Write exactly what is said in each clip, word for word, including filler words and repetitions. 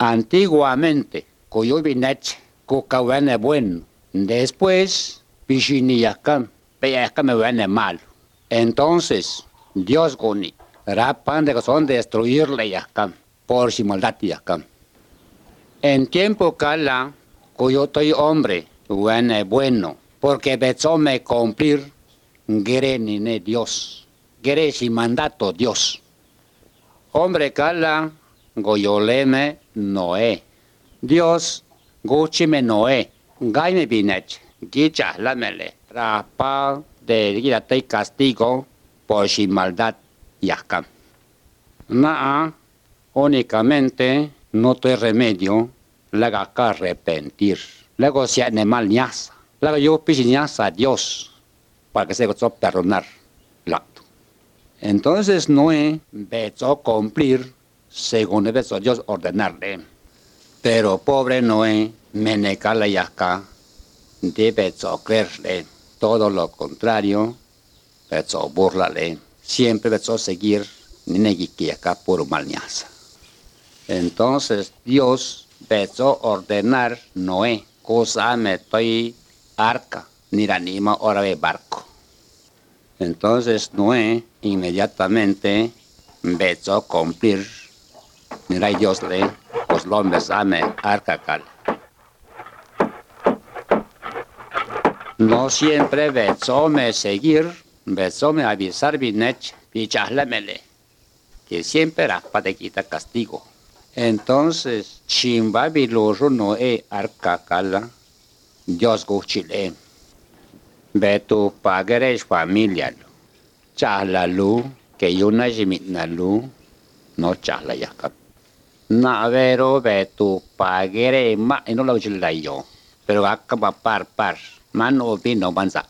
Antiguamente, cuyo vinech, cucahuene bueno. Después, pichiniacam, peyacam me malo. Entonces, Dios goni, rapan de son destruirle yacam, por si maldad yacam. En tiempo cala, cuyo soy hombre, huene bueno, porque me cumplir, quiere ni Dios, quiere si mandato Dios. Hombre cala, goyoleme Noé. Dios, gochime Noé, gaime binech, gicha lamele, rapa de guirate castigo por si maldad yacam. Naa, únicamente, no te remedio, le haga arrepentir. Luego si animal ñasa, luego yo pisi ñasa a Dios, para que se pueda perdonar el acto. Entonces Noé empezó a cumplir según empezó Dios ordenarle. Pero pobre Noé, menecala y acá, debe creerle todo lo contrario, empezó a burlarle, siempre empezó a seguir ni acá por malñaza. Entonces Dios empezó a ordenar Noé, cosa me estoy arca, ni la anima ahora de barco. Entonces Noé inmediatamente empezó a cumplir, mira Dios le, pues lo empezó a me arca cal. No siempre empezó a seguir, empezó a avisar binech, pichaslemele, que siempre era para quitar castigo. Entonces, chimba biloro no e arca cala, Dios guchile. Beto pagares familia. Chala lu, que yo no jimit na lu, no chala yakap. Na vero beto pagare ma no lo jila yo. Pero acaba par par, mano vino banzap.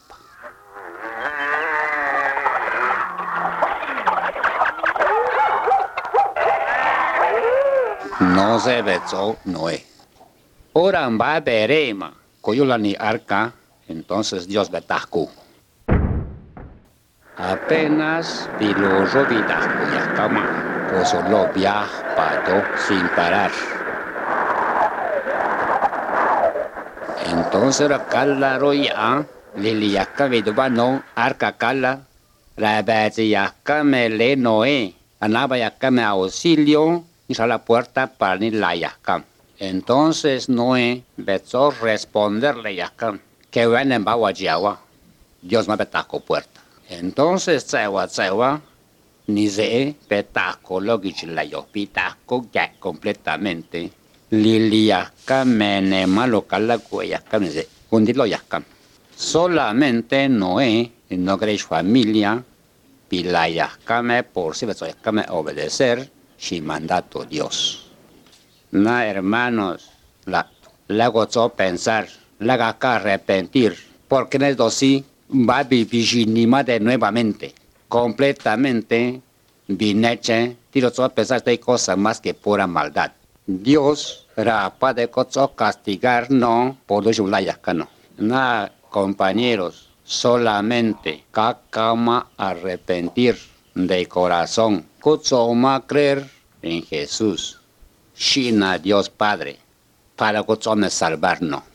No se besó Noé. Ahora va a verema, coyola ni arca, entonces Dios betasco. Apenas piloso vitasco ya cama, pues lo viajado sin parar. Entonces la cala roya, liliaca vidubano, arca cala, la beziaca me le Noé, anaba ya me auxilio, a la puerta para ni la yacam. Entonces Noé empezó a responderle yacam, que ven en Baguayawa, Dios me betaco puerta. Entonces tsewa tsewa, ni se betaco lo que la yo pitaco ya completamente. Liliaca mene malo cala cueyacam, hundilo yacam. Solamente Noé, no queréis familia, pilayacame por si me obedecer, sin mandato Dios. Na hermanos, la, la gozó pensar, la haga arrepentir, porque en esto sí va a vivir de nuevamente, completamente, bineche, tiro a pensar de cosas más que pura maldad. Dios rapa de cozo castigar, no, por lo que no. Na compañeros, solamente cacama arrepentir de corazón. Cotzoma creer en Jesús, Shina Dios Padre, para cotzome salvarnos.